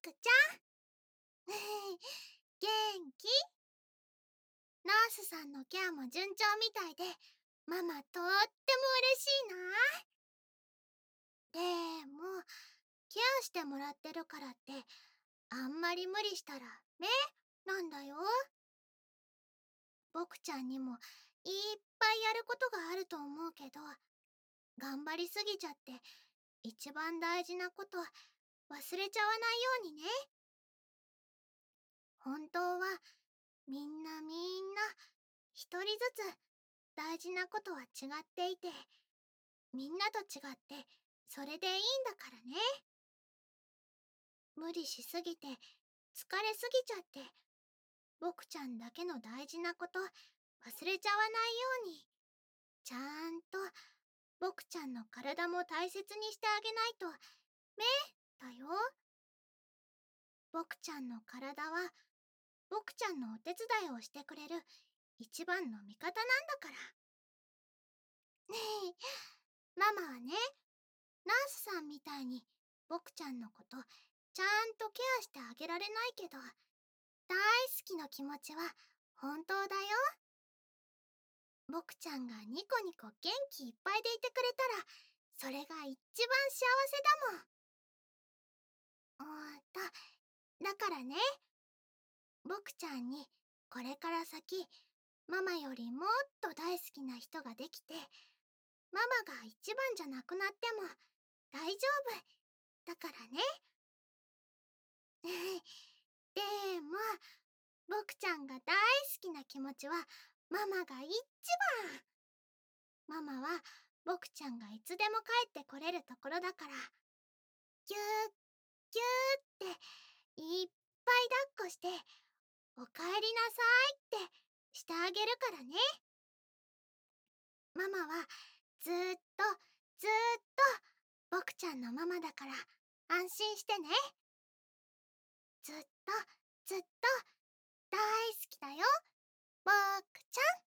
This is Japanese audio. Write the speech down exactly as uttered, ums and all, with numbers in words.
くちゃん。元気？ナースさんのケアも順調みたいで、ママとっても嬉しいな。でも、ケアしてもらってるからって、あんまり無理したらね、なんだよ。僕ちゃんにもいっぱいやることがあると思うけど、頑張りすぎちゃって一番大事なこと忘れちゃわないようにね。本当はみんなみんな一人ずつ大事なことは違っていて、みんなと違ってそれでいいんだからね。無理しすぎて疲れすぎちゃって、僕ちゃんだけの大事なこと忘れちゃわないように、ちゃんと僕ちゃんの体も大切にしてあげないと、ね、だよ。僕ちゃんの体は僕ちゃんのお手伝いをしてくれる一番の味方なんだから。ねえ、ママはね、ナースさんみたいに僕ちゃんのことちゃんとケアしてあげられないけど、大好きの気持ちは本当だよ。僕ちゃんがニコニコ元気いっぱいでいてくれたら、それが一番幸せだもん。おーっと、だからね、僕ちゃんにこれから先、ママよりもっと大好きな人ができて、ママが一番じゃなくなっても大丈夫だからね。でも、僕ちゃんが大好きな気持ちはママが一番。ママは僕ちゃんがいつでも帰ってこれるところだから、ぎゅーぎゅーっていっぱい抱っこして、おかえりなさいってしてあげるからね。ママはずーっとずーっと僕ちゃんのママだから安心してね。ずっとずっと大好きだよ、僕ちゃん。